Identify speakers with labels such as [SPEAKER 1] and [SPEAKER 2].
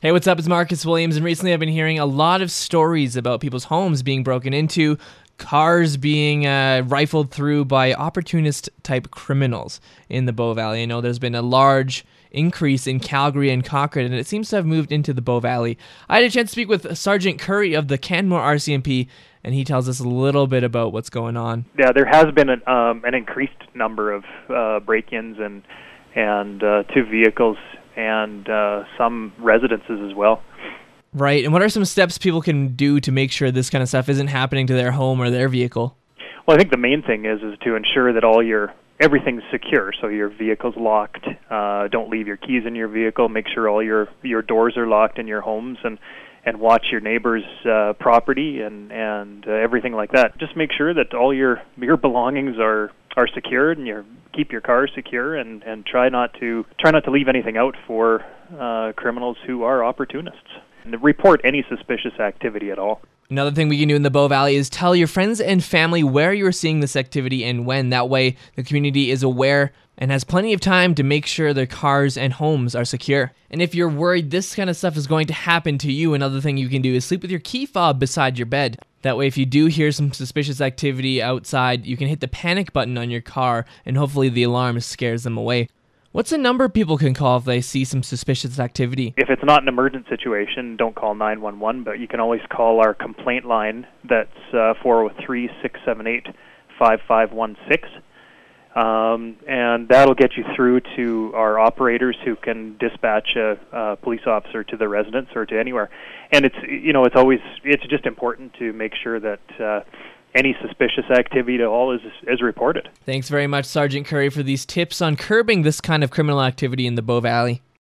[SPEAKER 1] Hey, what's up? It's Marcus Williams, and recently I've been hearing a lot of stories about people's homes being broken into, cars being rifled through by opportunist-type criminals in the Bow Valley. I know there's been a large increase in Calgary and Cochrane, and it seems to have moved into the Bow Valley. I had a chance to speak with Sergeant Curry of the Canmore RCMP, and he tells us a little bit about what's going on.
[SPEAKER 2] Yeah, there has been an increased number of break-ins and to vehicles and some residences as well.
[SPEAKER 1] Right, and what are some steps people can do to make sure this kind of stuff isn't happening to their home or their vehicle?
[SPEAKER 2] Well, I think the main thing is to ensure that everything's secure, so your vehicle's locked. Don't leave your keys in your vehicle. Make sure all your doors are locked in your homes, and watch your neighbor's property and everything like that. Just make sure that all your belongings are secured, and keep your car secure, and try not to leave anything out for criminals who are opportunists. And report any suspicious activity at all.
[SPEAKER 1] Another thing we can do in the Bow Valley is tell your friends and family where you're seeing this activity and when. That way, the community is aware and has plenty of time to make sure their cars and homes are secure. And if you're worried this kind of stuff is going to happen to you, another thing you can do is sleep with your key fob beside your bed. That way, if you do hear some suspicious activity outside, you can hit the panic button on your car, and hopefully the alarm scares them away. What's a number people can call if they see some suspicious activity?
[SPEAKER 2] If it's not an emergent situation, don't call 911, but you can always call our complaint line. That's 403-678-5516. And that'll get you through to our operators who can dispatch a police officer to the residence or to anywhere. And it's just important to make sure that any suspicious activity at all is reported.
[SPEAKER 1] Thanks very much, Sergeant Curry, for these tips on curbing this kind of criminal activity in the Bow Valley.